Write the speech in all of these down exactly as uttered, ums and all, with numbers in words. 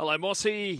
Hello, Mossy.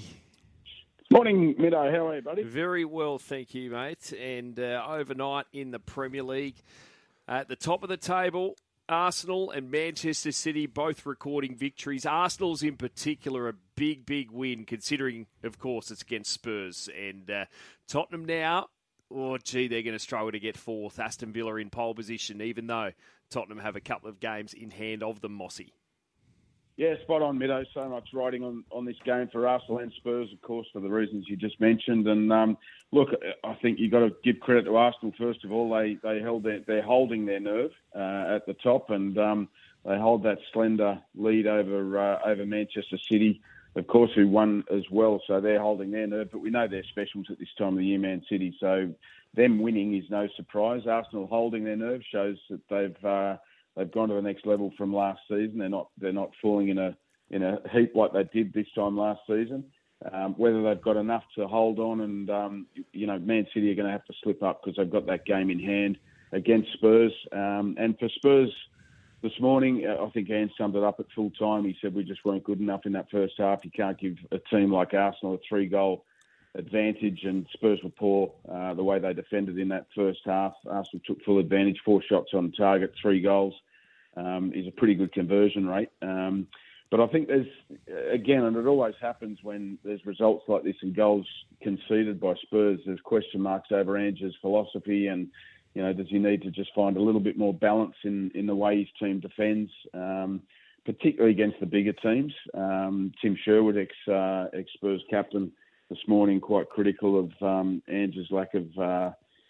Morning, Middo. How are you, buddy? Very well, thank you, mate. And uh, overnight in the Premier League, at the top of the table, Arsenal and Manchester City both recording victories. Arsenal's in particular a big, big win, considering, of course, it's against Spurs. And uh, Tottenham now, oh, gee, they're going to struggle to get fourth. Aston Villa in pole position, even though Tottenham have a couple of games in hand of them, Mossy. Yeah, spot on, Middo. So much riding on, on this game for Arsenal and Spurs, of course, for the reasons you just mentioned. And um, look, I think you've got to give credit to Arsenal, first of all. They they held their, they're holding their nerve uh, at the top, and um, they hold that slender lead over uh, over Manchester City, of course, who won as well. So they're holding their nerve. But we know they're specials at this time of the year, Man City. So them winning is no surprise. Arsenal holding their nerve shows that they've... Uh, They've gone to the next level from last season. They're not they're not falling in a in a heap like they did this time last season. Um, whether they've got enough to hold on, and um, you know, Man City are going to have to slip up because they've got that game in hand against Spurs. Um, and for Spurs this morning, I think Ange summed it up at full time. He said we just weren't good enough in that first half. You can't give a team like Arsenal a three goal advantage, and Spurs were poor uh, the way they defended in that first half. Arsenal took full advantage, four shots on target, three goals. Um, is a pretty good conversion rate. Um, but I think there's, again, and it always happens when there's results like this and goals conceded by Spurs, there's question marks over Ange's philosophy, and, you know, does he need to just find a little bit more balance in, in the way his team defends, um, particularly against the bigger teams. Um, Tim Sherwood, ex, uh, ex-Spurs captain, this morning quite critical of um, Ange's lack of uh,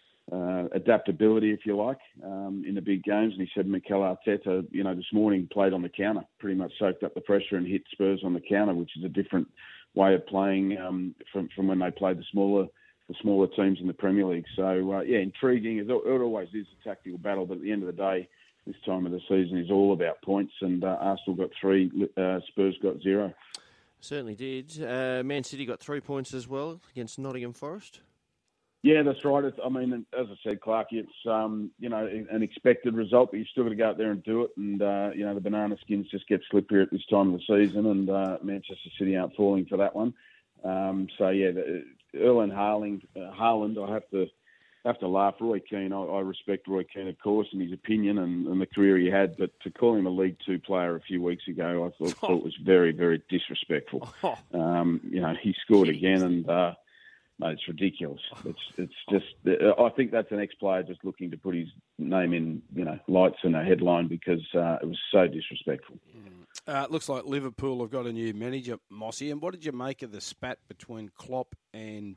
uh, adaptability, if you like, um, in the big games. And he said Mikel Arteta, you know, this morning played on the counter, pretty much soaked up the pressure and hit Spurs on the counter, which is a different way of playing um, from, from when they played the smaller the smaller teams in the Premier League. So, uh, yeah, intriguing. It always is a tactical battle, but at the end of the day, this time of the season is all about points, and uh, Arsenal got three, uh, Spurs got zero. Certainly did. Uh, Man City got three points as well against Nottingham Forest. Yeah, that's right. It's, I mean, as I said, Clark, it's um, you know, an expected result, but you've still got to go out there and do it. And uh, you know, the banana skins just get slipperier at this time of the season, and uh, Manchester City aren't falling for that one. Um, so yeah, the, Erling Haaland, uh, Haaland, I have to have to laugh. Roy Keane, I, I respect Roy Keane, of course, and his opinion and, and the career he had, but to call him a League Two player a few weeks ago, I thought, thought was very, very disrespectful. Um, you know, he scored again, and uh, mate, it's ridiculous. It's it's just, I think that's an ex-player just looking to put his name in, you know, lights in a headline because uh, it was so disrespectful. Uh, it looks like Liverpool have got a new manager, Mossy. And what did you make of the spat between Klopp and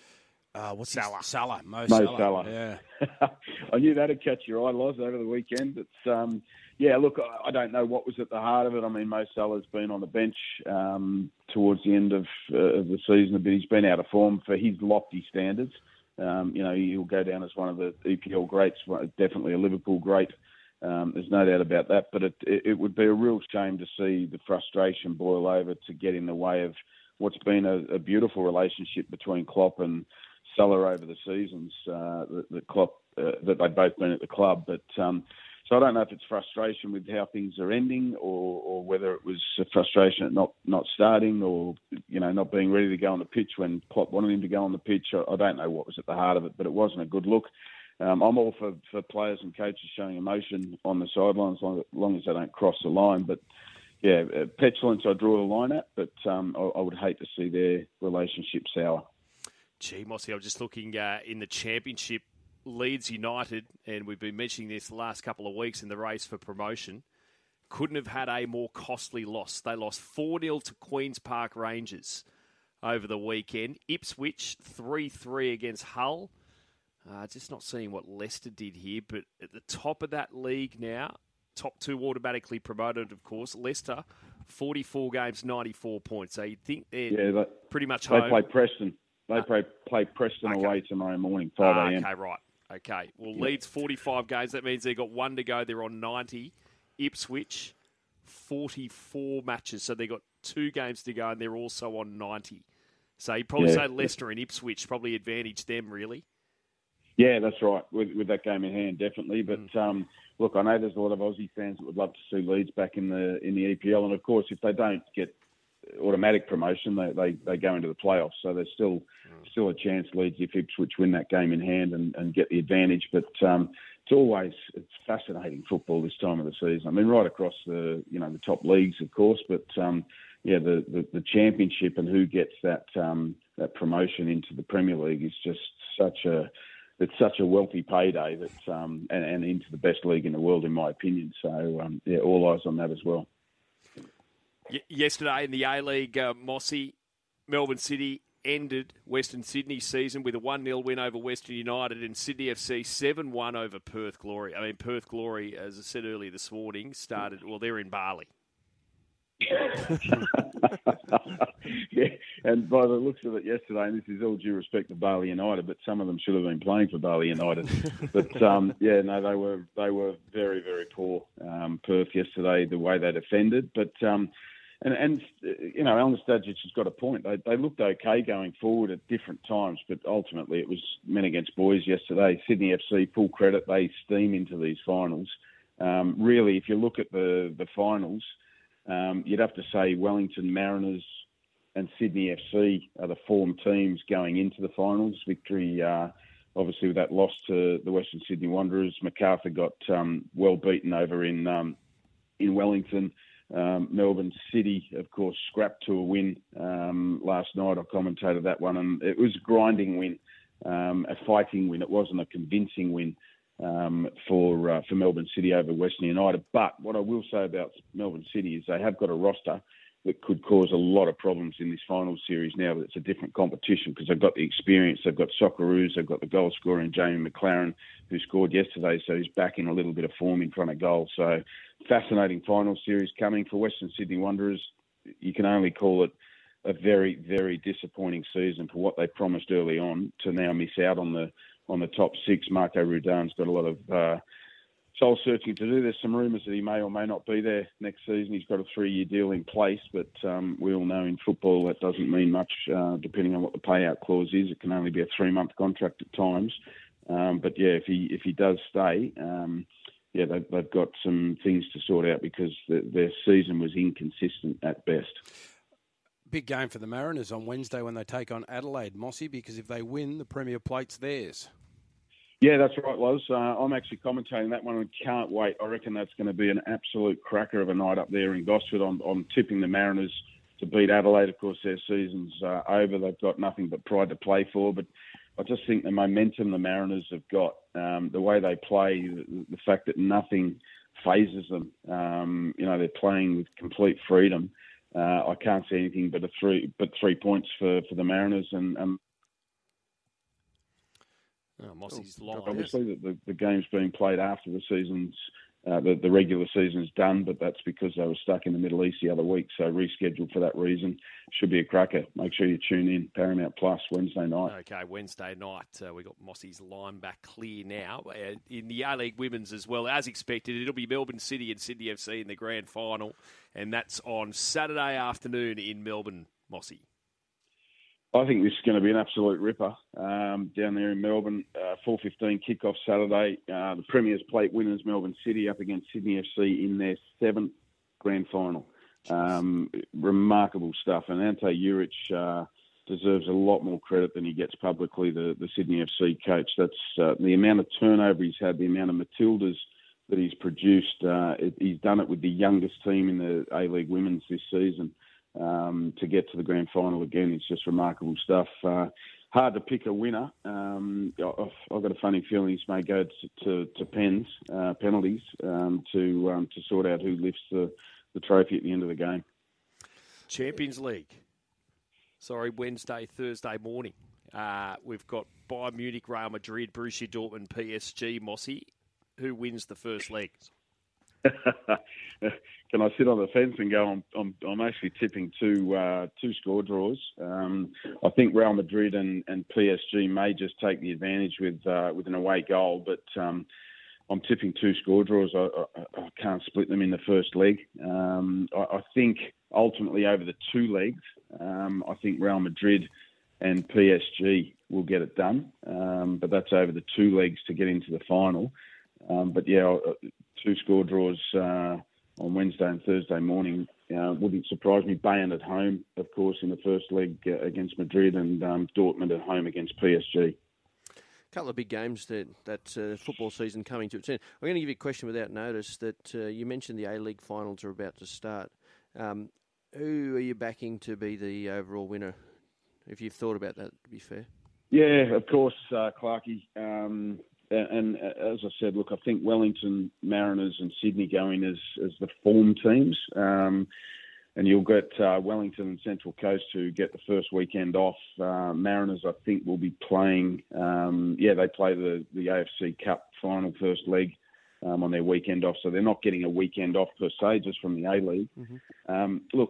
uh, what's Salah? His? Salah, Mo, Mo Salah. Salah. Yeah, I knew that'd catch your eye, Loz, over the weekend. It's um, yeah. Look, I don't know what was at the heart of it. I mean, Mo Salah's been on the bench um, towards the end of, uh, of the season, but he's been out of form for his lofty standards. Um, you know, he'll go down as one of the E P L greats, definitely a Liverpool great. Um, there's no doubt about that. But it, it would be a real shame to see the frustration boil over to get in the way of what's been a, a beautiful relationship between Klopp and Salah over the seasons. Uh, that, that Klopp uh, that they've both been at the club, but um, so I don't know if it's frustration with how things are ending, or, or whether it was a frustration at not, not starting, or you know not being ready to go on the pitch when Klopp wanted him to go on the pitch. I, I don't know what was at the heart of it, but it wasn't a good look. Um, I'm all for, for players and coaches showing emotion on the sidelines, as long, as long as they don't cross the line. But yeah, uh, petulance I draw the line at, but um, I, I would hate to see their relationship sour. Gee, Mossy, I'm just looking uh, in the Championship, Leeds United, and we've been mentioning this the last couple of weeks in the race for promotion, couldn't have had a more costly loss. They lost four nil to Queen's Park Rangers over the weekend. Ipswich, three three against Hull. Uh, just not seeing what Leicester did here, but at the top of that league now, top two automatically promoted, of course. Leicester, forty-four games, ninety-four points. So you'd think they're yeah, they, pretty much they home. play Preston. They play, play Preston okay. away tomorrow morning, five a.m. Ah, okay, right. Okay. Well, Yep. Leeds, forty-five games. That means they've got one to go. They're on ninety. Ipswich, forty-four matches. So they've got two games to go, and they're also on ninety. So you'd probably Yeah. say Leicester and Ipswich probably advantage them, really. Yeah, that's right, with, with that game in hand, definitely. But, Mm. um, look, I know there's a lot of Aussie fans that would love to see Leeds back in the in the E P L. And, of course, if they don't get automatic promotion. They, they they go into the playoffs, so there's still mm. still a chance Leeds if Ipswich win that game in hand and, and get the advantage. But um, it's always it's fascinating football this time of the season. I mean, right across the you know the top leagues, of course, but um, yeah, the, the, the championship and who gets that um, that promotion into the Premier League is just such a it's such a wealthy payday that um, and, and into the best league in the world, in my opinion. So um, yeah, all eyes on that as well. Yesterday in the A-League, uh, Mossy, Melbourne City ended Western Sydney's season with a one nil win over Western United, and Sydney F C seven one over Perth Glory. I mean, Perth Glory, as I said earlier this morning, started, well, they're in Bali. Yeah, and by the looks of it yesterday, and this is all due respect to Bali United, but some of them should have been playing for Bali United. But um, yeah, no, they were they were very very poor. Um, Perth yesterday, the way they defended, but um, and and you know, Alan Stajic has got a point. They they looked okay going forward at different times, but ultimately it was men against boys yesterday. Sydney F C, full credit, they steam into these finals. Um, really, if you look at the the finals. Um, you'd have to say Wellington Mariners and Sydney F C are the form teams going into the finals. Victory, uh, obviously, with that loss to the Western Sydney Wanderers. Macarthur got um, well beaten over in um, in Wellington. Um, Melbourne City, of course, scrapped to a win um, last night. I commentated that one, and it was a grinding win, um, a fighting win. It wasn't a convincing win. Um, for uh, for Melbourne City over Western United. But what I will say about Melbourne City is they have got a roster that could cause a lot of problems in this final series now that it's a different competition because they've got the experience, they've got Socceroos, they've got the goal scorer in Jamie McLaren who scored yesterday, so he's back in a little bit of form in front of goal. So fascinating final series coming for Western Sydney Wanderers. You can only call it a very, very disappointing season for what they promised early on to now miss out on the on the top six. Marco Rudan's got a lot of uh, soul searching to do. There's some rumours that he may or may not be there next season. He's got a three-year deal in place, but um, we all know in football that doesn't mean much uh, depending on what the payout clause is. It can only be a three-month contract at times. Um, but yeah, if he if he does stay, um, yeah, they've, they've got some things to sort out because the, their season was inconsistent at best. Big game for the Mariners on Wednesday when they take on Adelaide, Mossy, because if they win, the Premier Plate's theirs. Yeah, that's right, Loz. Uh, I'm actually commentating that one and can't wait. I reckon that's going to be an absolute cracker of a night up there in Gosford. I'm, I'm tipping the Mariners to beat Adelaide. Of course, their season's uh, over. They've got nothing but pride to play for. But I just think the momentum the Mariners have got, um, the way they play, the, the fact that nothing phases them. Um, you know, they're playing with complete freedom. Uh, I can't see anything but a three, but three points for, for the Mariners, and, and oh, Mossy's long. Obviously, the, the, the game's being played after the season's uh, the, the regular season's done, but that's because they were stuck in the Middle East the other week, so rescheduled for that reason. Should be a cracker. Make sure you tune in. Paramount Plus Wednesday night. Okay, Wednesday night. Uh, we got Mossy's line back clear now. Uh, in the A-League Women's as well, as expected, it'll be Melbourne City and Sydney F C in the grand final, and that's on Saturday afternoon in Melbourne, Mossy. I think this is going to be an absolute ripper um, down there in Melbourne. Uh, four fifteen kickoff Saturday. Uh, the Premier's Plate winners, Melbourne City, up against Sydney F C in their seventh grand final. Um, remarkable stuff. And Ante Juric uh, deserves a lot more credit than he gets publicly, the, the Sydney F C coach. That's uh, the amount of turnover he's had, the amount of Matildas that he's produced. Uh, it, he's done it with the youngest team in the A-League Women's this season. Um, to get to the grand final again, it's just remarkable stuff. Uh, hard to pick a winner. Um, I've, I've got a funny feeling this may go to, to, to pens, uh, penalties, um, to um, to sort out who lifts the, the trophy at the end of the game. Champions League. Sorry, Wednesday, Thursday morning. Uh, we've got Bayern Munich, Real Madrid, Borussia Dortmund, P S G, Mossy. Who wins the first leg? Can I sit on the fence and go? I'm I'm, I'm actually tipping two uh, two score draws. Um, I think Real Madrid and, and P S G may just take the advantage with uh, with an away goal, but um, I'm tipping two score draws. I, I, I can't split them in the first leg. Um, I, I think ultimately over the two legs, um, I think Real Madrid and P S G will get it done, um, but that's over the two legs to get into the final. Um, but yeah, two score draws uh, on Wednesday and Thursday morning. Uh, wouldn't surprise me. Bayern at home, of course, in the first leg uh, against Madrid, and um, Dortmund at home against P S G. A couple of big games that that uh, football season coming to its end. I'm going to give you a question without notice that uh, you mentioned the A-League finals are about to start. Um, who are you backing to be the overall winner? If you've thought about that, to be fair. Yeah, of course, uh, Clarkey. Um, and, and as I said, look, I think Wellington, Mariners and Sydney go in as, as the form teams. Um, and you'll get uh, Wellington and Central Coast who get the first weekend off. Uh, Mariners, I think, will be playing, um, yeah, they play the, the A F C Cup final first leg um, on their weekend off. So they're not getting a weekend off per se, just from the A-League. Mm-hmm. Um, look,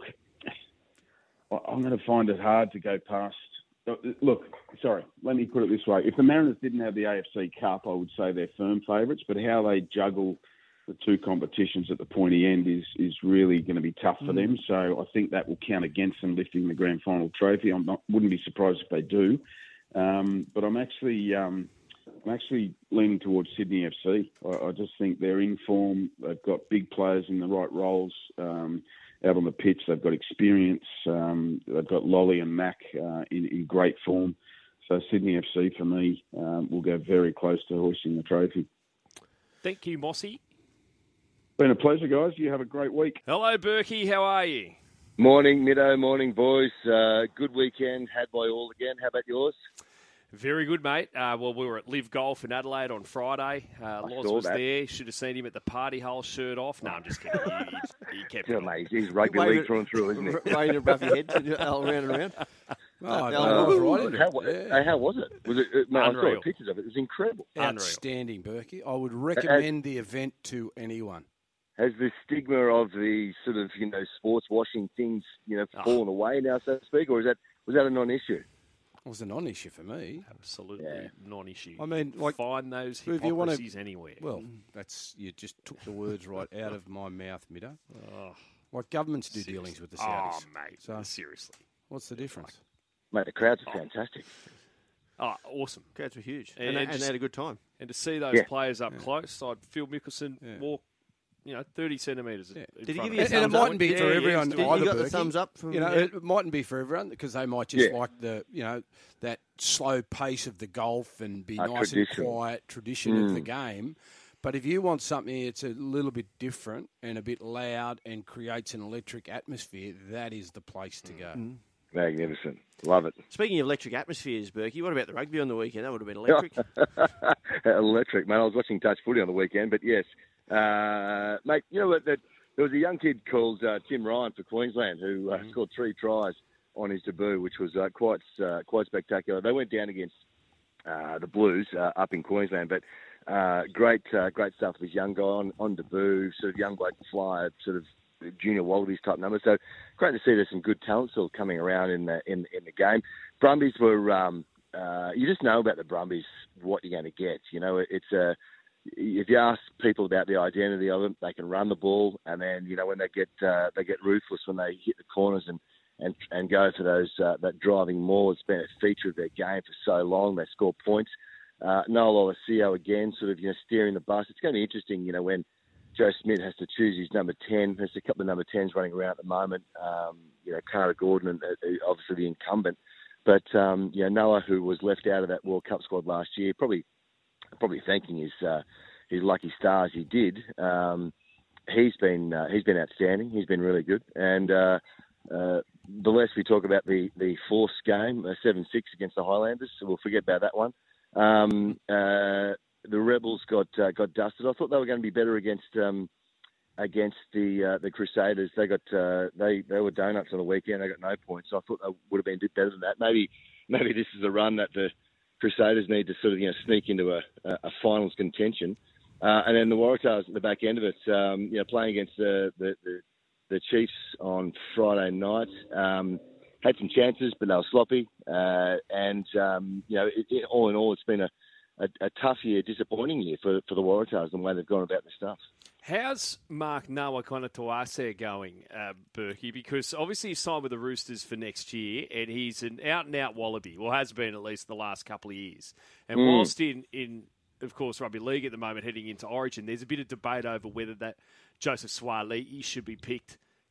I'm going to find it hard to go past. Look, sorry, let me put it this way. If the Mariners didn't have the A F C Cup, I would say they're firm favourites, but how they juggle the two competitions at the pointy end is is really going to be tough for mm. them. So I think that will count against them lifting the grand final trophy. I wouldn't be surprised if they do. Um, but I'm actually um, I'm actually leaning towards Sydney F C. I, I just think they're in form. They've got big players in the right roles um, out on the pitch. They've got experience. Um, they've got Lolly and Mack uh, in, in great form. So Sydney F C, for me, um, will go very close to hoisting the trophy. Thank you, Mossy. Been a pleasure, guys. You have a great week. Hello, Berkey. How are you? Morning, Middo. Morning, boys. Uh, good weekend had by all again. How about yours? Very good, mate. Uh, well, we were at Live Golf in Adelaide on Friday. Uh, Loz was that. there. Should have seen him at the party hole, shirt off. No, I'm just kidding. He, he, he kept yeah, it mate, he's rugby league through and through, isn't he? Raining above your head all around and around. Oh, uh, right how, yeah. how was it? Was it? Uh, mate, I saw pictures of it. It was incredible. Outstanding, Berkey. I would recommend the event to anyone. Has the stigma of the sort of, you know, sports washing things, you know, fallen oh. away now, so to speak, or is that was that a non-issue? It was a non-issue for me. Absolutely yeah. non-issue. I mean, like, find those hypocrisies to, anywhere. Well, that's you just took the words right out of my mouth, Middo. Oh. Like governments do seriously. dealings with the Saudis. Oh, mate, so, seriously. What's the difference? Mate, the crowds are fantastic. Oh, awesome. Crowds were huge. And, and, and, and they had a good time. And to see those yeah. players up yeah. close, I'd Phil Mickelson yeah. walk, you know, thirty centimetres. Yeah. Did he give you you a and, and it mightn't be yeah, for yeah, everyone. Did either, you got the Berkey. thumbs up from you know, yeah. it mightn't be for everyone because they might just yeah. like the, you know, that slow pace of the golf and be a nice tradition. and quiet tradition mm. of the game. But if you want something that's a little bit different and a bit loud and creates an electric atmosphere, that is the place to go. Mm. Magnificent. Love it. Speaking of electric atmospheres, Berkey, what about the rugby on the weekend? That would have been electric. Electric, man. I was watching touch footy on the weekend, but yes. Uh, mate, you know what? That, there was a young kid called uh, Tim Ryan for Queensland who uh, mm-hmm. scored three tries on his debut, which was uh, quite uh, quite spectacular. They went down against uh, the Blues uh, up in Queensland, but uh, great uh, great stuff with this young guy on, on debut, sort of young bloke flyer, sort of junior Wallabies type numbers. So great to see there's some good talent still coming around in the in, in the game. Brumbies were, um, uh, you just know about the Brumbies what you're going to get. You know, it's a, if you ask people about the identity of them, they can run the ball, and then, you know, when they get uh, they get ruthless when they hit the corners and and, and go for those uh, that driving maul. It's been a feature of their game for so long. They score points. Uh, Noel Olesio again, sort of, you know, steering the bus. It's going to be interesting, you know, when Joe Smith has to choose his number ten. There's a couple of number tens running around at the moment. Um, you know, Cara Gordon, and uh, obviously the incumbent. But, um, you know, Noah, who was left out of that World Cup squad last year, probably probably thanking his uh, his lucky stars he did. Um, he's been uh, he's been outstanding. He's been really good. And uh, uh, the less we talk about the, the Force game, uh, seven six against the Highlanders, so we'll forget about that one. Um, uh, the Rebels got uh, got dusted. I thought they were going to be better against um, against the uh, the Crusaders. They got uh, they they were donuts on the weekend. They got no points. So I thought they would have been a bit better than that. Maybe maybe this is a run that the Crusaders need to sort of, you know, sneak into a, a finals contention. Uh, and then the Waratahs at the back end of it, um, you know, playing against the the, the, the Chiefs on Friday night. Um, had some chances, but they were sloppy. Uh, and um, you know, it, it, all in all, it's been a A, a tough year, disappointing year for, for the Waratahs and the way they've gone about their stuff. How's Mark Noah kind of Tuase going, uh, Berkey? Because obviously he's signed with the Roosters for next year, and he's an out-and-out Wallaby, well, has been at least the last couple of years. And mm. whilst in, in, of course, rugby league at the moment, heading into Origin, there's a bit of debate over whether that Joseph Suaalii should be picked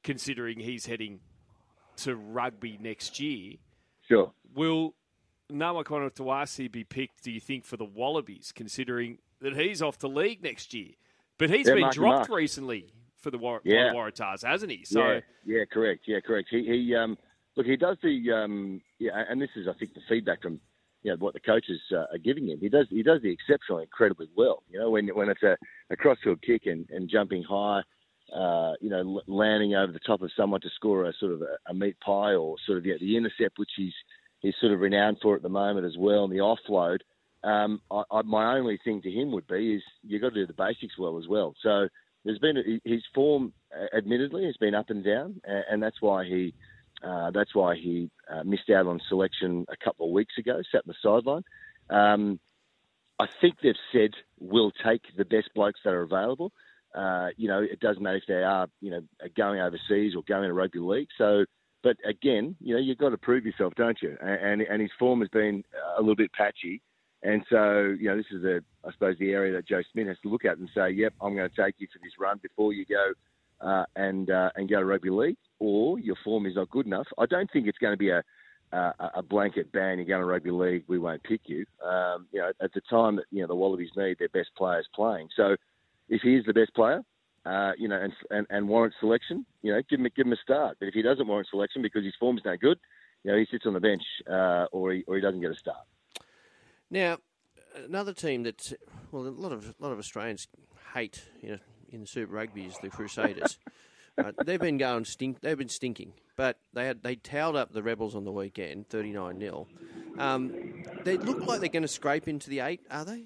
considering he's heading to rugby next year. Sure. Will Noah Konatuasi be picked, do you think, for the Wallabies, considering that he's off the league next year? But he's Yeah, been Marky dropped Mark. recently for the War- Yeah. Waratahs, hasn't he? So Yeah, yeah, correct. Yeah, correct. He, he um, look, he does the, um, yeah, and this is, I think, the feedback from, you know, what the coaches uh, are giving him. He does, he does the exceptional incredibly well. You know, when when it's a, a crossfield kick and, and jumping high, uh, you know, l- landing over the top of someone to score a sort of a, a meat pie, or sort of yeah, the intercept, which he's he's sort of renowned for at the moment as well, and the offload. Um, I, I, my only thing to him would be is you've got to do the basics well as well. So there's been a, his form, uh, admittedly, has been up and down, and, and that's why he uh, that's why he uh, missed out on selection a couple of weeks ago, sat on the sideline. Um, I think they've said we'll take the best blokes that are available. Uh, you know, it doesn't matter if they are, you know, going overseas or going to rugby league. So, but again, you know, you've got to prove yourself, don't you? And and his form has been a little bit patchy. And so, you know, this is, the, I suppose, the area that Joe Smith has to look at and say, yep, I'm going to take you for this run before you go uh, and uh, and go to rugby league, or your form is not good enough. I don't think it's going to be a a, a blanket ban. You're going to rugby league, we won't pick you. Um, you know, at the time that, you know, the Wallabies need their best players playing. So if he is the best player, uh, you know, and, and and warrants selection, you know, give him give him a start. But if he doesn't warrant selection because his form's no good, you know, he sits on the bench uh, or he or he doesn't get a start. Now, another team that, well, a lot of a lot of Australians hate, you know, in Super Rugby is the Crusaders. uh, they've been going stink. They've been stinking, but they had they towed up the Rebels on the weekend, thirty-nine nil. Um, they look like they're going to scrape into the eight, are they?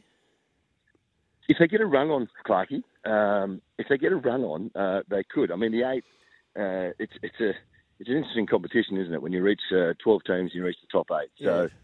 If they get a run on, Clarkey, um, if they get a run on, uh, they could. I mean, the eight, uh, it's it's a it's an interesting competition, isn't it? When you reach uh, twelve teams, you reach the top eight. So. Yeah.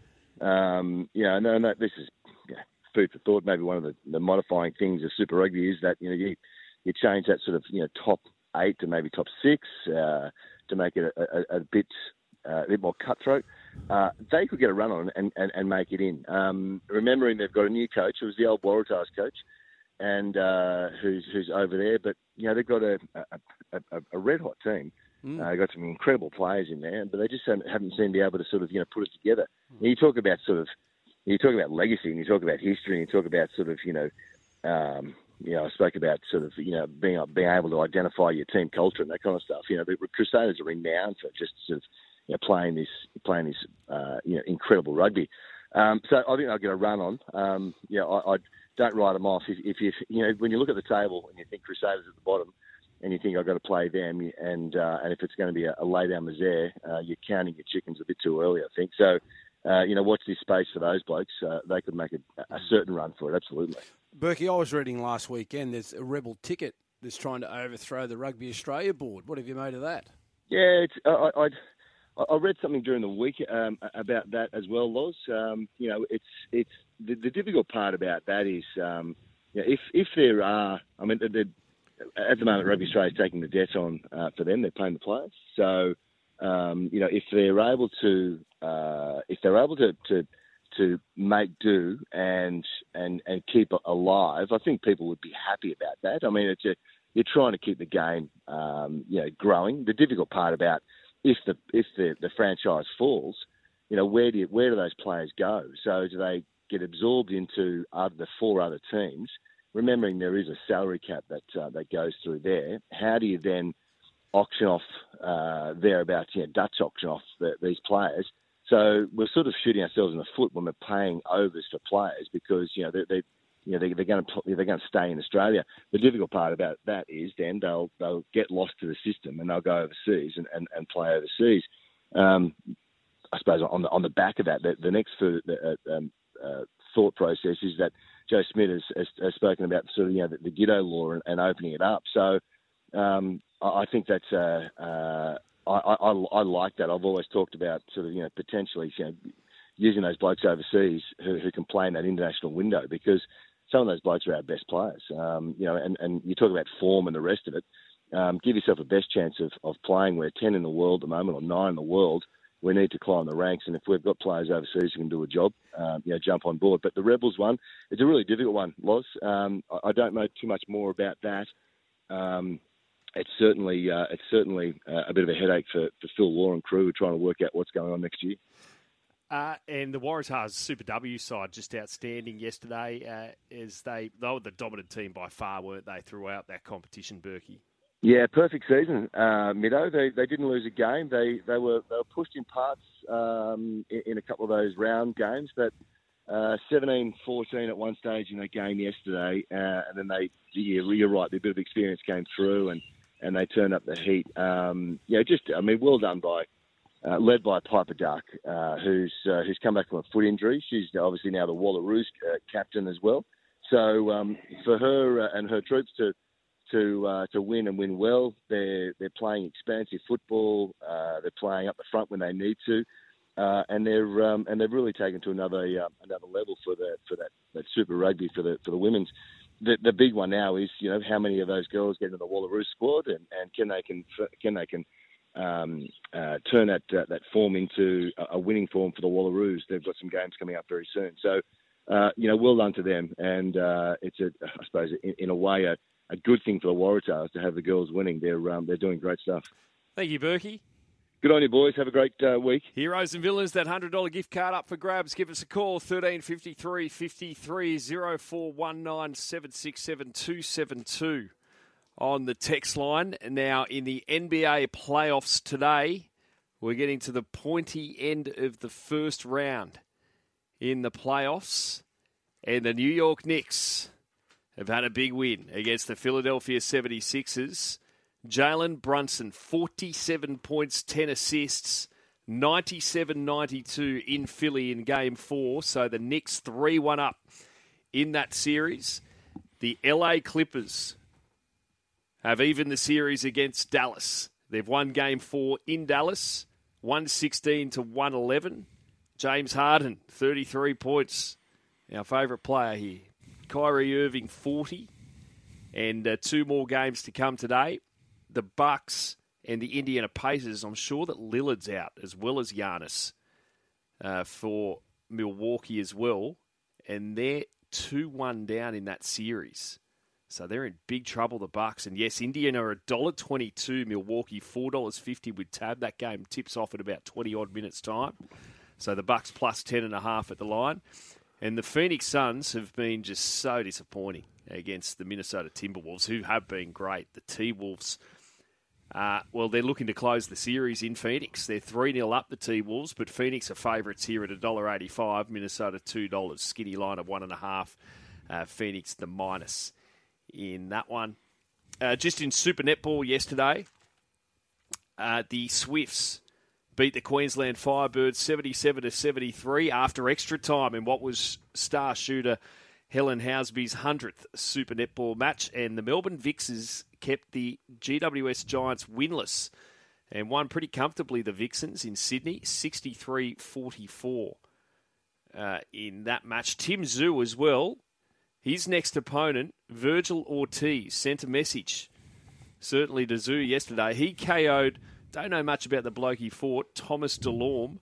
Um, you know, no, no, this is yeah, food for thought. Maybe one of the, the modifying things of Super Rugby is that, you know, you, you change that sort of, you know, top eight to maybe top six uh, to make it a, a, a bit uh, a bit more cutthroat. Uh, they could get a run on and, and, and make it in. Um, remembering they've got a new coach, it was the old Waratahs coach, and uh, who's who's over there. But, you know, they've got a, a, a, a red-hot team. Mm. Uh, they've got some incredible players in there, but they just haven't, haven't seemed to be able to sort of, you know, put it together. Mm. You talk about sort of, you talk about legacy, and you talk about history, and you talk about sort of, you know, um, you know, I spoke about sort of, you know, being being able to identify your team culture and that kind of stuff. You know, the Crusaders are renowned for just sort of, you know, playing this, playing this, uh, you know, incredible rugby. Um, so I think they'll get a run on. Um, yeah, I, I don't write them off. If, if you, you know, when you look at the table and you think Crusaders at the bottom, and you think I've got to play them, and uh, and if it's going to be a, a lay down misère, uh, you're counting your chickens a bit too early, I think. So, uh, you know, watch this space for those blokes. Uh, they could make a, a certain run for it, absolutely. Berkey, I was reading last weekend there's a rebel ticket that's trying to overthrow the Rugby Australia board. What have you made of that? Yeah, it's, I, I, I read something during the week um, about that as well, Loz. Um, you know, it's it's the, the difficult part about that is, um, you know, if if there are, I mean, the at the moment, Rugby Australia is taking the debt on uh, for them. They're paying the players. So, um, you know, if they're able to, uh, if they're able to, to, to make do and and and keep alive, I think people would be happy about that. I mean, it's a, you're trying to keep the game, um, you know, growing. The difficult part about if the if the, the franchise falls, you know, where do you, where do those players go? So do they get absorbed into other, the four other teams? Remembering there is a salary cap that uh, that goes through there, how do you then auction off uh, thereabouts, you know, Dutch auction off the, these players? So we're sort of shooting ourselves in the foot when we're paying overs for players because, you know, they, they you know, they, they're going to they're going to stay in Australia. The difficult part about that is then they'll they'll get lost to the system and they'll go overseas and, and, and play overseas. Um, I suppose on the on the back of that, the, the next for, uh, um, uh, thought process is that Joe Smith has, has, has spoken about sort of, you know, the, the Giddo law and, and opening it up. So um, I, I think that's uh, uh, I, I, I like that. I've always talked about sort of, you know, potentially, you know, using those blokes overseas who, who can play in that international window because some of those blokes are our best players. Um, you know, and, and you talk about form and the rest of it. Um, give yourself a best chance of, of playing. We're ten in the world at the moment, or nine in the world. We need to climb the ranks, and if we've got players overseas who can do a job, um, you know, jump on board. But the Rebels one, it's a really difficult one, Loz. Um, I, I don't know too much more about that. Um, it's certainly uh, it's certainly uh, a bit of a headache for, for Phil Law and crew trying to work out what's going on next year. Uh, and the Waratahs Super W side just outstanding yesterday. Uh, as they they were the dominant team by far, weren't they, throughout that competition, Berkey? Yeah, perfect season, uh, Middo. They they didn't lose a game. They they were they were pushed in parts um, in, in a couple of those round games, but uh, seventeen fourteen at one stage in a game yesterday, uh, and then they yeah, you're right, a bit of experience came through, and, and they turned up the heat. Um, yeah, just I mean, well done by. Uh, led by Piper Duck, uh, who's uh, who's come back from a foot injury. She's obviously now the Wallaroos uh, captain as well. So um, for her uh, and her troops to to uh, to win and win well, they're they're playing expansive football. Uh, they're playing up the front when they need to, uh, and they're um, and they've really taken to another uh, another level for that for that, that Super Rugby for the for the women's. The, the big one now is you know how many of those girls get into the Wallaroos squad, and, and can they can can they can Um, uh, turn that uh, that form into a, a winning form for the Wallaroos. They've got some games coming up very soon. So, uh, you know, well done to them. And uh, it's, a, I suppose, in, in a way, a, a good thing for the Waratahs to have the girls winning. They're um, they're doing great stuff. Thank you, Berkey. Good on you, boys. Have a great uh, week. Heroes and Villains, that one hundred dollars gift card up for grabs. Give us a call, thirteen fifty-three fifty-three, oh four one nine, seven six seven, two seven two. On the text line. Now, in the N B A playoffs today, we're getting to the pointy end of the first round in the playoffs. And the New York Knicks have had a big win against the Philadelphia seventy-sixers. Jalen Brunson, forty-seven points, ten assists, ninety-seven ninety-two in Philly in game four. So the Knicks three one up in that series. The L A Clippers have evened the series against Dallas. They've won game four in Dallas, one sixteen to one eleven. James Harden, thirty-three points. Our favourite player here. Kyrie Irving, forty. And uh, two more games to come today. The Bucks and the Indiana Pacers. I'm sure that Lillard's out, as well as Giannis, uh, for Milwaukee as well. And they're two one down in that series. So they're in big trouble, the Bucks. And yes, Indiana are one dollar twenty-two, Milwaukee four dollars fifty with tab. That game tips off at about twenty-odd minutes' time. So the Bucks plus ten and a half at the line. And the Phoenix Suns have been just so disappointing against the Minnesota Timberwolves, who have been great. The T-Wolves, uh, well, they're looking to close the series in Phoenix. They're three nil up, the T-Wolves, but Phoenix are favourites here at one dollar eighty-five, Minnesota two dollars. Skinny line of one and a half. Uh, Phoenix the minus in that one. Uh, just in Super Netball yesterday, uh, the Swifts beat the Queensland Firebirds seventy-seven to seventy-three after extra time in what was star shooter Helen Housby's hundredth Super Netball match. And the Melbourne Vixens kept the G W S Giants winless and won pretty comfortably, the Vixens in Sydney, sixty-three forty-four uh, in that match. Tim Zhu as well. His next opponent, Virgil Ortiz, sent a message, certainly to Zoo yesterday. He K O'd, don't know much about the bloke he fought, Thomas DeLorme.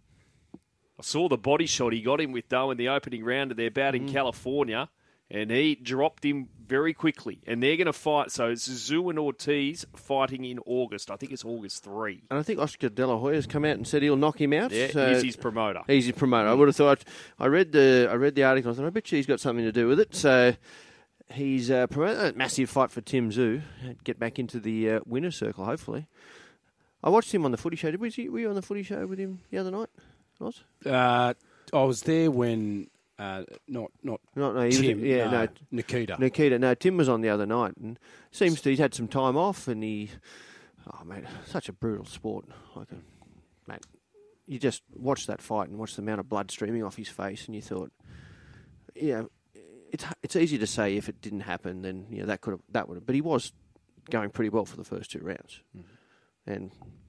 I saw the body shot he got him with, though, in the opening round of their bout in mm. California, and he dropped him very quickly. And they're going to fight. So it's Zoo and Ortiz fighting in August. I think it's August third. And I think Oscar De La Hoya's come out and said he'll knock him out. Yeah, so he's his promoter. He's his promoter. I would have thought. I read the I read the article. I thought, I bet you he's got something to do with it. So he's uh, promoted a massive fight for Tim Zhu. Get back into the uh, winner's circle, hopefully. I watched him on the Footy Show. Did we? Were you on the Footy Show with him the other night? Was? Uh, I was there when. Uh, not not no, no, he Tim, was, yeah, no, no, Nikita. Nikita, no, Tim was on the other night, and seems to he's had some time off, and he, oh mate, such a brutal sport. Like, a, mate, you just watch that fight and watch the amount of blood streaming off his face, and you thought, yeah, it's it's easy to say if it didn't happen, then you know that could have that would have, but he was going pretty well for the first two rounds, mm-hmm. and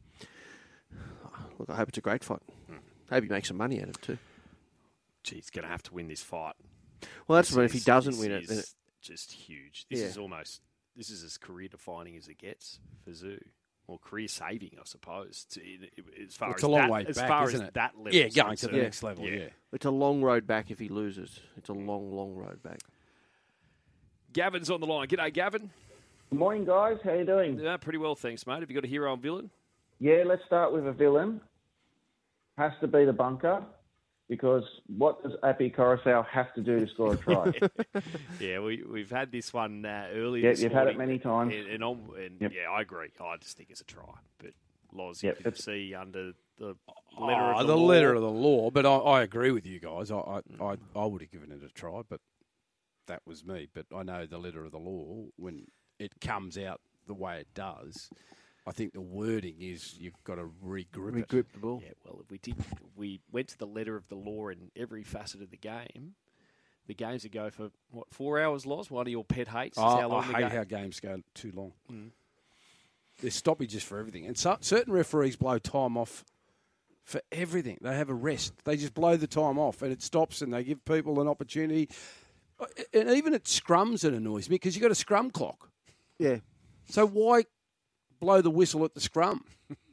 look, I hope it's a great fight. Mm. I hope he makes some money out of it too. Gee, he's going to have to win this fight. Well, that's what if is, he doesn't win it. Then it just huge. This yeah. is almost this is as career defining as it gets for Zoo, or career saving, I suppose. To, as far it's as a long that, way as back, far isn't as it? that level, yeah, going to the yeah. next level. Yeah. yeah, it's a long road back if he loses. It's a long, long road back. Gavin's on the line. G'day, Gavin. Good morning, guys. How you doing? Yeah, pretty well, thanks, mate. Have you got a hero and villain? Yeah, let's start with a villain. Has to be the bunker, because what does Api Coruscant have to do to score a try? Yeah, we, we've had this one uh, earlier Yeah, this you've morning. had it many times. And, and, on, and Yep. yeah, I agree. I just think it's a try. But, Loz, Yep, you can it's- see under the Oh, letter of the, the law. letter of the law, but I, I agree with you guys. I, I, I, I would have given it a try, but that was me. But I know the letter of the law, when it comes out the way it does, I think the wording is you've got to regrip it. Regrip the ball. Yeah, well, if we did, we went to the letter of the law in every facet of the game. The games would go for, what, four hours, Loz? One of your pet hates is Oh, how long I the hate game. how games go too long. Mm. There's stoppages for everything. And so, certain referees blow time off for everything. They have a rest. They just blow the time off and it stops and they give people an opportunity. And even at scrums it annoys me because you've got a scrum clock. Yeah. So why blow the whistle at the scrum?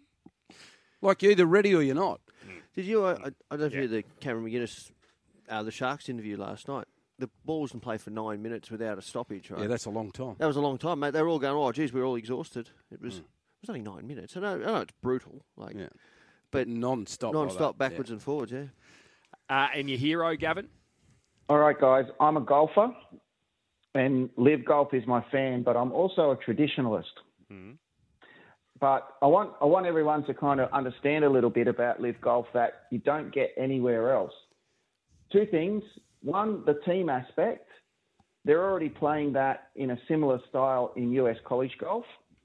Like you're either ready or you're not. Did you? I, I don't know if Yeah. you heard the Cameron McGuinness, uh, the Sharks interview last night. The ball was in play for nine minutes without a stoppage, right? Yeah, that's a long time. That was a long time, mate. They were all going, oh, geez, we're all exhausted. It was, it was only nine minutes. I know, I know it's brutal, like, Yeah. but Non-stop. like non-stop, that, backwards yeah. and forwards, yeah. Uh, and your hero, Gavin? All right, guys. I'm a golfer, and Live Golf is my fan, but I'm also a traditionalist. Mm-hmm. But I want I want everyone to kind of understand a little bit about Live Golf that you don't get anywhere else. Two things. One, the team aspect. They're already playing that in a similar style in U S college golf.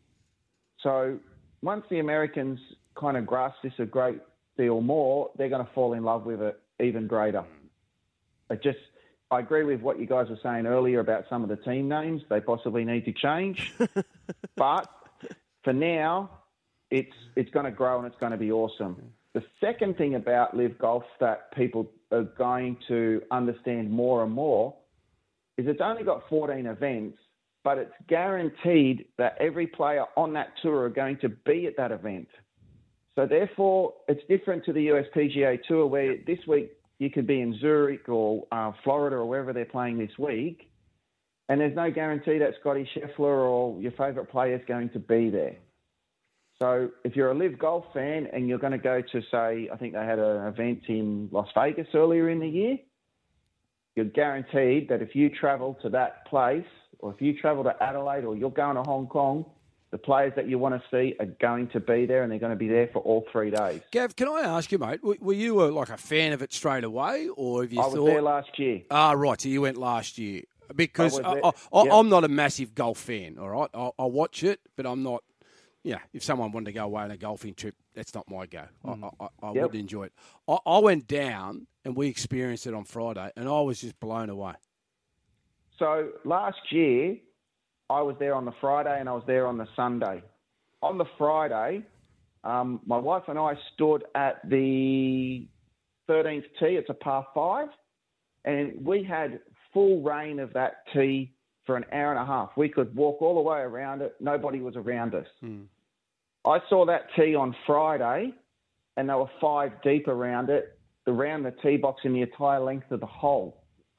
So once the Americans kind of grasp this a great deal more, they're going to fall in love with it even greater. I just, I agree with what you guys were saying earlier about some of the team names. They possibly need to change. But for now, it's it's going to grow and it's going to be awesome. The second thing about Live Golf that people are going to understand more and more is it's only got fourteen events, but it's guaranteed that every player on that tour are going to be at that event. So therefore, it's different to the U S P G A Tour where this week you could be in Zurich or uh, Florida or wherever they're playing this week, and there's no guarantee that Scotty Scheffler or your favourite player is going to be there. So if you're a Live Golf fan and you're going to go to, say, I think they had an event in Las Vegas earlier in the year, you're guaranteed that if you travel to that place or if you travel to Adelaide or you're going to Hong Kong, the players that you want to see are going to be there and they're going to be there for all three days. Gav, can I ask you, mate, were, were you a, like a fan of it straight away or have you I thought... was there last year. Ah, right, so you went last year. Because I was I, there. I, Yep. I'm not a massive golf fan, all right? I, I watch it, but I'm not... Yeah, if someone wanted to go away on a golfing trip, that's not my go. I, I, I Yep. would enjoy it. I, I went down and we experienced it on Friday, and I was just blown away. So last year, I was there on the Friday and I was there on the Sunday. On the Friday, um, my wife and I stood at the thirteenth tee. It's a par five. And we had full reign of that tee for an hour and a half. We could walk all the way around it. Nobody was around us. Mm. I saw that tee on Friday, and they were five deep around it, around the tee box in the entire length of the hole.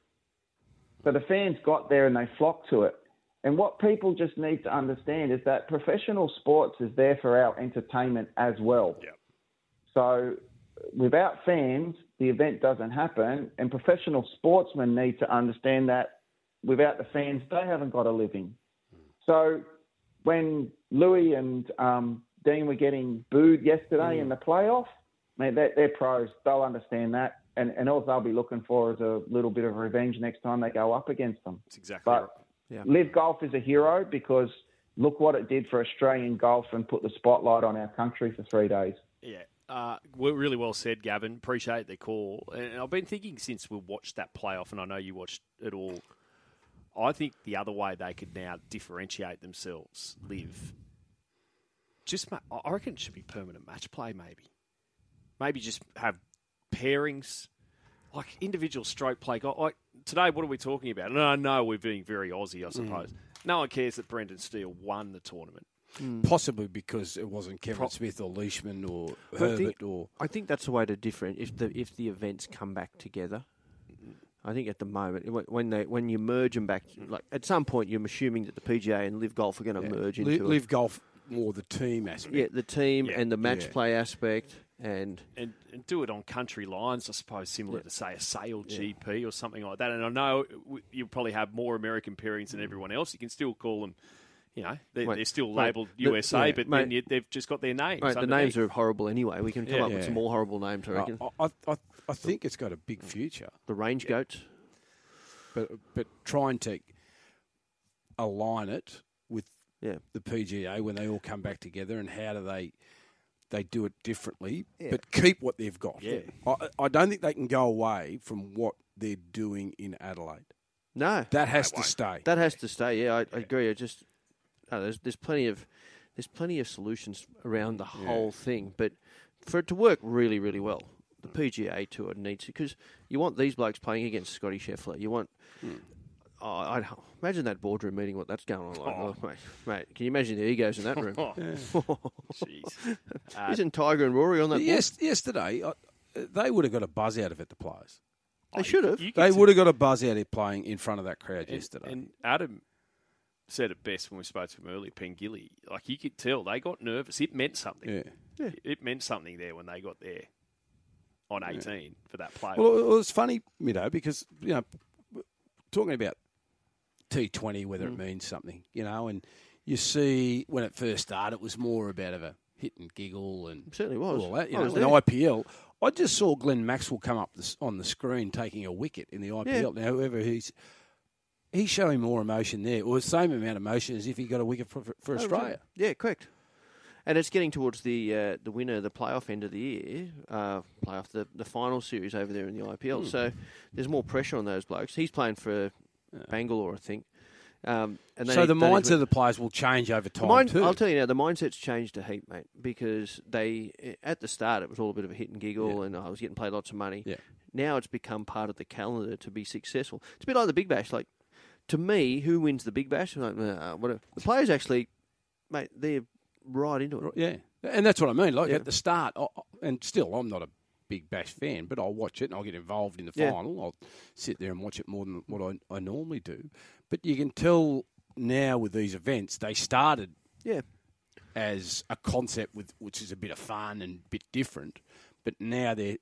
So the fans got there and they flocked to it. And what people just need to understand is that professional sports is there for our entertainment as well. Yep. So without fans, the event doesn't happen. And professional sportsmen need to understand that without the fans, they haven't got a living. So when Louis and um, Dean were getting booed yesterday mm. in the playoff, man, they're, they're pros. They'll understand that. And, and all they'll be looking for is a little bit of revenge next time they go up against them. That's exactly but right. Yeah. Live Golf is a hero because look what it did for Australian golf and put the spotlight on our country for three days. Yeah. Uh, well, really well said, Gavin. Appreciate the call. And I've been thinking since we watched that playoff, and I know you watched it all, I think the other way they could now differentiate themselves, Live, just I reckon it should be permanent match play, maybe. Maybe just have pairings, like individual stroke play. Like today, what are we talking about? And I know we're being very Aussie, I suppose. Mm. No one cares that Brendan Steele won the tournament. Mm. Possibly because it wasn't Kevin Pro- Smith or Leishman or Herbert I think, or. I think that's the way to different. If the if the events come back together, I think at the moment, when- when they when you merge them back, like at some point, you're assuming that the P G A and Live Golf are going to Yeah. merge Li- into it. Live Golf more the team aspect. Yeah, the team Yeah. and the match Yeah. play aspect, and And, and do it on country lines, I suppose, similar to, say, a Sail G P or something like that. And I know w- you'll probably have more American pairings than everyone else. You can still call them, you know, they're, Mate, they're still mate, labelled the- U S A, yeah, but mate, then you, they've just got their names. Mate, the underneath. names are horrible anyway. We can come Yeah. up with some Yeah. more horrible names, I reckon. I, I, I, I think it's got a big future, the Range Goats. but but trying to align it with Yeah. the P G A when they all come back together, and how do they they do it differently, Yeah. but keep what they've got. Yeah. I, I don't think they can go away from what they're doing in Adelaide. No, That has to stay. that has to stay. Yeah, I, I agree. I just no, there's there's plenty of there's plenty of solutions around the whole thing, but for it to work really, really well, the P G A Tour needs to, because you want these blokes playing against Scotty Scheffler. You want. Oh, I imagine that boardroom meeting. What that's going on like, Oh. oh, mate, mate. Can you imagine the egos in that room? Oh, jeez. Uh, Isn't Tiger and Rory on that? board? yes, yesterday, I, they would have got a buzz out of it, the players. They should have. you get They to- would have got a buzz out of playing in front of that crowd And, yesterday. and Adam said it best when we spoke to him earlier, Pengilly. Like, you could tell they got nervous. It meant something. yeah. Yeah. It meant something there when they got there on eighteen for that play. Well, it was funny, Mido, because, you know, talking about T twenty, whether Mm. it means something, you know, and you see when it first started, it was more about of a hit and giggle and It certainly was. all that. You I know, was in there. I P L, I just saw Glenn Maxwell come up this, on the screen taking a wicket in the I P L. Now, whoever he's he's showing more emotion there, or the same amount of emotion as if he got a wicket for, for, for Oh, Australia. right. Yeah, correct. And it's getting towards the uh, the winner, the playoff end of the year, uh, playoff the the final series over there in the I P L. Hmm. So there's more pressure on those blokes. He's playing for Bangalore, I think. Um, and they So need- the they need mindset to- of the players will change over the time mind- too. I'll tell you now, the mindset's changed a heap, mate, because they at the start it was all a bit of a hit and giggle, Yeah. and I was getting paid lots of money. Yeah. Now it's become part of the calendar to be successful. It's a bit like the Big Bash. Like to me, who wins the Big Bash? I'm like, nah, whatever. The players actually, mate, they're right into it. Yeah, and that's what I mean. Like Yeah. at the start, I, and still, I'm not a big Bash fan, but I'll watch it and I'll get involved in the Yeah. final. I'll sit there and watch it more than what I, I normally do. But you can tell now with these events, they started Yeah. as a concept with which is a bit of fun and a bit different, but now they're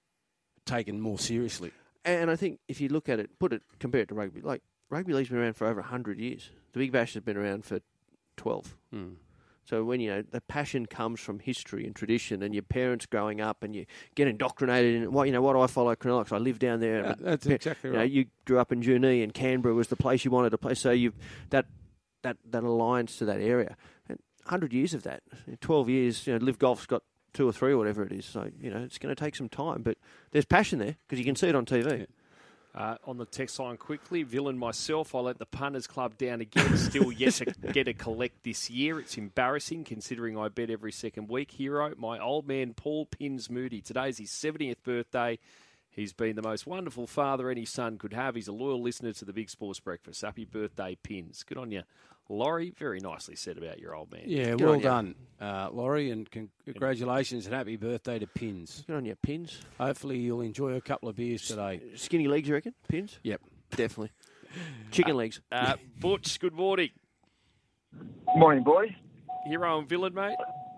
taken more seriously. And I think if you look at it, put it, compare it to rugby. Like rugby league's been around for over a hundred years. The Big Bash has been around for twelve. Hmm. So when you know the passion comes from history and tradition, and your parents growing up, and you get indoctrinated in what you know. What do I follow? Cronulla. I live down there. Yeah, that's exactly you know, right. you grew up in Junee, and Canberra was the place you wanted to play. So you that that that alliance to that area. And hundred years of that, twelve years. You know, Live Golf's got two or three or whatever it is. So you know, it's going to take some time, but there's passion there because you can see it on T V. Yeah. Uh, on the text line quickly, Villain myself, I let the Punters Club down again. Still yet to get a collect this year. It's embarrassing considering I bet every second week. Hero, my old man Paul Pins Moody. Today's his seventieth birthday. He's been the most wonderful father any son could have. He's a loyal listener to the Big Sports Breakfast. Happy birthday, Pins. Good on you. Laurie, very nicely said about your old man. Yeah, Good well on you. done, uh, Laurie, and con- congratulations and happy birthday to Pins. Good on your Pins. Hopefully you'll enjoy a couple of beers today. Skinny legs, you reckon? Pins? Yep. Definitely. Chicken legs. Uh, Butch, good morning. Morning, boys. Hero and Villain, mate.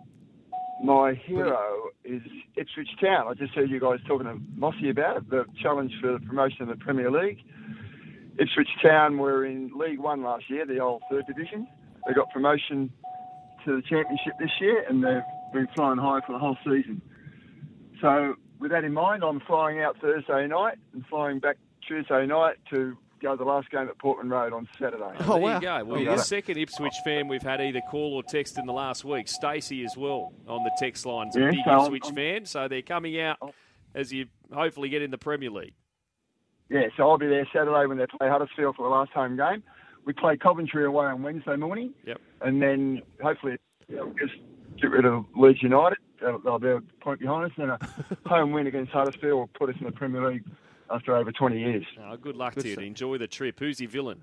My hero is Ipswich Town. I just heard you guys talking to Mossy about it, the challenge for the promotion of the Premier League. Ipswich Town were in League One last year, the old third division. They got promotion to the Championship this year, and they've been flying high for the whole season. So with that in mind, I'm flying out Thursday night and flying back Tuesday night to go to the last game at Portman Road on Saturday. Oh, there wow. you go. Well, Oh, you're yeah. the second Ipswich fan we've had either call or text in the last week. Stacey as well on the text line's a Yeah, big so I'm- Ipswich I'm- fan, so they're coming out as you hopefully get in the Premier League. Yeah, so I'll be there Saturday when they play Huddersfield for the last home game. We play Coventry away on Wednesday morning. Yep. And then hopefully we'll just get rid of Leeds United. They'll, they'll be a point behind us. And a home win against Huddersfield will put us in the Premier League after over twenty years. Oh, good luck Good to you. stuff. Enjoy the trip. Who's your villain?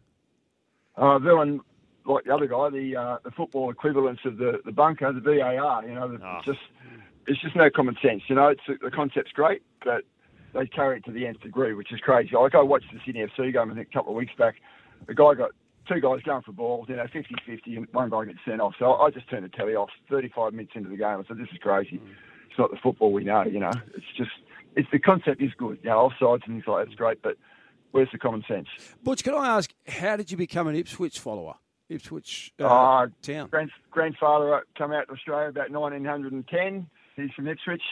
Uh, villain, like the other guy, the uh, the football equivalence of the, the bunker, the V A R, you know, the, Oh. just it's just no common sense. You know, it's the concept's great, but they carry it to the nth degree, which is crazy. Like I watched the Sydney F C game I think a couple of weeks back. The guy got two guys going for balls, you know, fifty-fifty, and one guy gets sent off. So I just turned the telly off thirty-five minutes into the game. I said, this is crazy. Mm. It's not the football we know, you know. It's just, it's the concept is good. You know, offsides and things like that is great, but where's the common sense? Butch, can I ask, how did you become an Ipswich follower? Ipswich uh, uh, town. Grand, grandfather come out to Australia about nineteen ten. He's from Ipswich.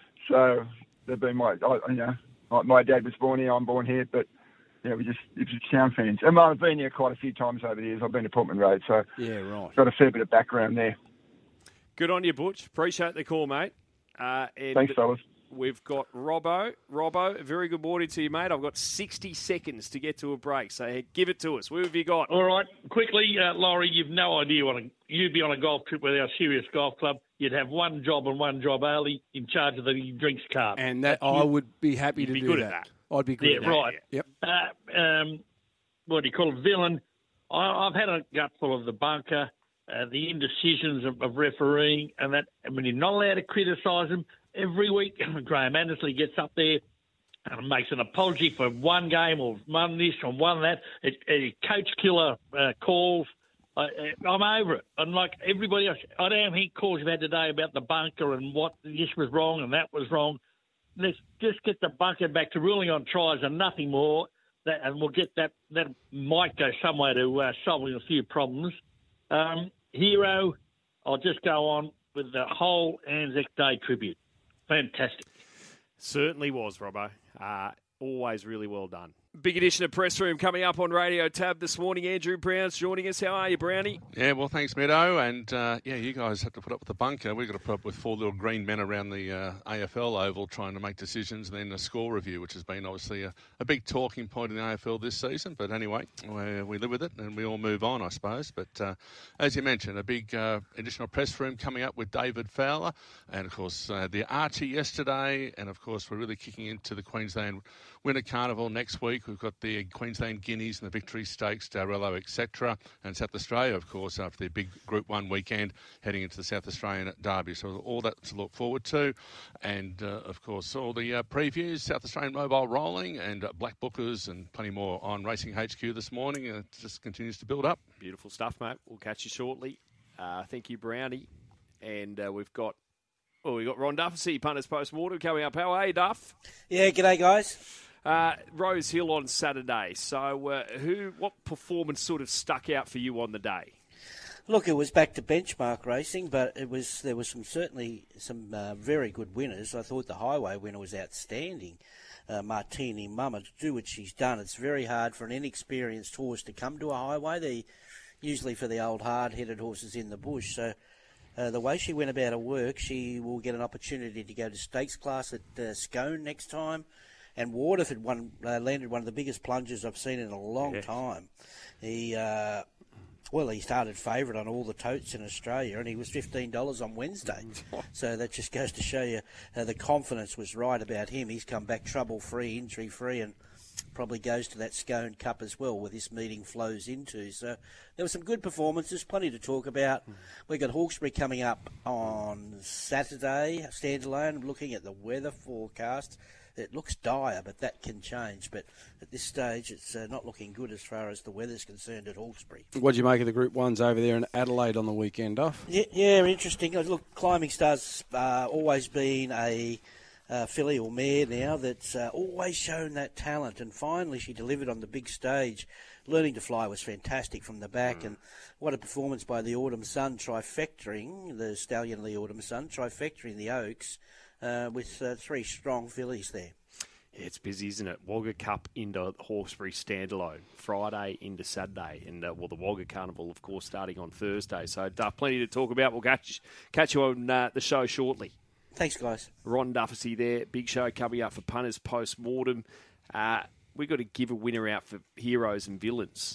So they've been my, I, you know, my, my dad was born here, I'm born here, but yeah, we just Ipswich Town fans. And I've been here quite a few times over the years. I've been to Portman Road, so yeah, right. Got a fair bit of background there. Good on you, Butch. Appreciate the call, mate. Uh, and Thanks, fellas. We've got Robbo. Robbo, a very good morning to you, mate. I've got sixty seconds to get to a break, so hey, give it to us. Who have you got? All right, quickly, uh, Laurie, you've no idea what a, you'd be on a golf trip with our Serious Golf Club. You'd have one job and one job only, in charge of the drinks cart. And that I would be happy to be do good that. At that. I'd be good yeah, at that. right. Yep. Uh, um, what do you call it, villain? I, I've had a gutful of the bunker, uh, the indecisions of, of refereeing, and that. I mean, you're not allowed to criticise them. Every week, Graham Andersley gets up there and makes an apology for one game or one this or one that. It, it, coach killer uh, calls. I, I'm over it. I'm like everybody else. I don't know how many calls you've had today about the bunker and what this was wrong and that was wrong. Let's just get the bunker back to ruling on tries and nothing more. That, and we'll get that. That might go somewhere to uh, solving a few problems. Um, Hero, I'll just go on with the whole Anzac Day tribute. Fantastic. Certainly was, Robbo. Uh, always really well done. Big edition of Press Room coming up on Radio Tab this morning. Andrew Brown's joining us. How are you, Brownie? Yeah, well, thanks, Meadow. And, uh, yeah, you guys have to put up with the bunker. We've got to put up with four little green men around the uh, A F L Oval trying to make decisions, and then a score review, which has been obviously a, a big talking point in the A F L this season. But anyway, we, we live with it and we all move on, I suppose. But uh, as you mentioned, a big uh, additional Press Room coming up with David Fowler. And, of course, uh, the Archie yesterday. And, of course, we're really kicking into the Queensland Winter Carnival next week. We've got the Queensland Guineas and the Victory Stakes, Darello, et cetera. And South Australia, of course, after their big Group one weekend, heading into the South Australian Derby. So all that to look forward to. And, uh, of course, all the uh, previews, South Australian Mobile rolling, and uh, Black Bookers and plenty more on Racing H Q this morning. And it just continues to build up. Beautiful stuff, mate. We'll catch you shortly. Uh, thank you, Brownie. And uh, we've got... Oh, we've got Ron Duffy, Punters Post-Mortem, coming up. How are you, Duff? Yeah, g'day, guys. Uh, Rose Hill on Saturday. So, uh, who, what performance sort of stuck out for you on the day? Look, it was back to benchmark racing, but it was there was some certainly some uh, very good winners. I thought the Highway winner was outstanding. Uh, Martini Mama, to do what she's done, it's very hard for an inexperienced horse to come to a Highway. They usually for the old hard-headed horses in the bush. So. Uh, the way she went about her work, she will get an opportunity to go to stakes class at uh, Scone next time. And Waterford won, uh, landed one of the biggest plunges I've seen in a long yeah. time. He, uh, well, he started favourite on all the totes in Australia, and he was fifteen dollars on Wednesday. So that just goes to show you uh, the confidence was right about him. He's come back trouble-free, injury-free, and probably goes to that Scone Cup as well, where this meeting flows into. So there were some good performances, plenty to talk about. We've got Hawkesbury coming up on Saturday, standalone, looking at the weather forecast. It looks dire, but that can change. But at this stage, it's uh, not looking good as far as the weather's concerned at Hawkesbury. What do you make of the Group ones over there in Adelaide on the weekend, Duff? Yeah, yeah interesting. Look, Climbing Star's uh, always been a... Uh, filly or mare now that's uh, always shown that talent, and finally she delivered on the big stage. Learning to Fly was fantastic from the back, mm. and what a performance by the Autumn Sun trifectoring, the stallion the Autumn Sun trifectoring the Oaks uh, with uh, three strong fillies there. Yeah, it's busy, isn't it? Wagga Cup into Hawkesbury standalone, Friday into Saturday, and uh, well, the Wagga Carnival, of course, starting on Thursday. So, Duff, plenty to talk about. We'll catch catch you on uh, the show shortly. Thanks, guys. Ron Duffy there. Big show coming up for Punters Post-Mortem. Uh, we've got to give a winner out for heroes and villains.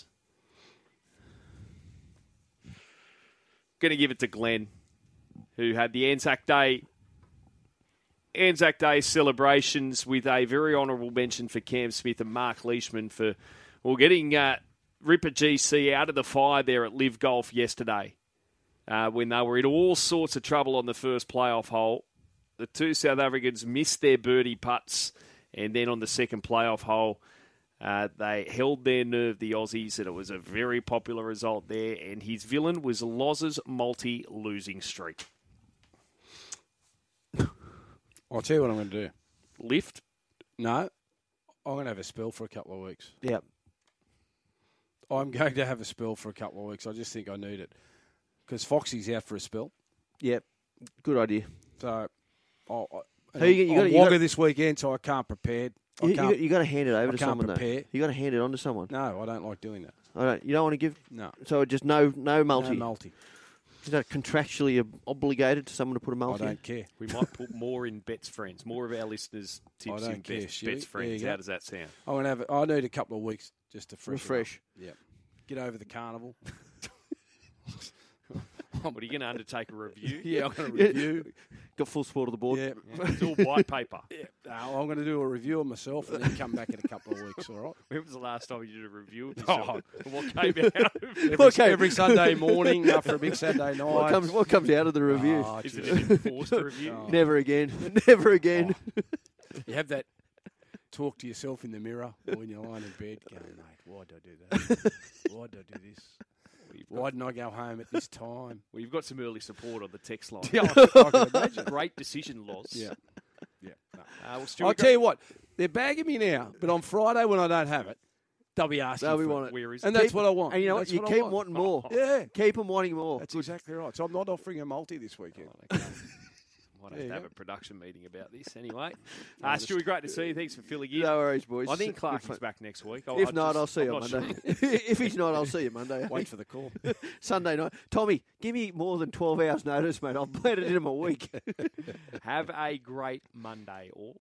Going to give it to Glenn, who had the Anzac Day Anzac Day celebrations with a very honourable mention for Cam Smith and Mark Leishman for well, getting uh, Ripper G C out of the fire there at Live Golf yesterday uh, when they were in all sorts of trouble on the first playoff hole. The two South Africans missed their birdie putts, And then on the second playoff hole, uh, they held their nerve, the Aussies, and it was a very popular result there. And his villain was Loz's multi-losing streak. I'll tell you what I'm going to do. Lift? No. I'm going to have a spell for a couple of weeks. Yep. I'm going to have a spell for a couple of weeks. I just think I need it. Because Foxy's out for a spell. Yep. Good idea. So, I'll, So you, you I'm got, you Wagga got, this weekend, so I can't prepare. I you, can't, you, you got to hand it over I to can't someone, prepare. though. You got to hand it on to someone. No, I don't like doing that. I don't. You don't want to give. No. So just no, no multi. No multi. Is that contractually obligated to someone to put a multi? I don't care. We might put more in Bet's Friends. More of our listeners' tips I don't in care, Bet's, Shirley. Bet's There you Friends. go. How does that sound? I'm gonna have. I need a couple of weeks just to fresh. Refresh. Yeah. Get over the carnival. What, are you going to undertake a review? Yeah, I'm going to review. Got full support of the board. Yeah. Yeah, it's all white paper. Yeah. No, I'm going to do a review of myself and then come back in a couple of weeks, all right? When was the last time you did a review of Oh. yourself? What came out of it? Every, Okay. every Sunday morning after a big Saturday night. What comes, what comes out of the review? Oh, Is it gee. an enforced review? Oh. Never again. Never again. You have that talk to yourself in the mirror or when you're lying in bed going, mate, why did I do that? Why did I do this? Why didn't I go home at this time? Well, you've got some early support on the text line. Yeah, I, I can imagine. Great decision, Loz. Yeah. Yeah. No. Uh, well, Stu, I'll we tell you what, they're bagging me now, but on Friday when I don't have it, they'll be asking They'll be for wanting it. it. Where is And it? that's what I want. And you know That's what? You what I keep want. wanting more. Yeah. Keep them wanting more. That's exactly right. So I'm not offering a multi this weekend. Might have There you to have go. a production meeting about this anyway. Uh, Stewie, great to see you. Thanks for filling in. No worries, boys. I think Good Clark fun. is back next week. If I not, just- I'll see I'm you on not Monday. sure. If he's not, I'll see you Monday. Wait for the call. Sunday night. Tommy, give me more than twelve hours notice, mate. I'll plan it into my week. Have a great Monday, all.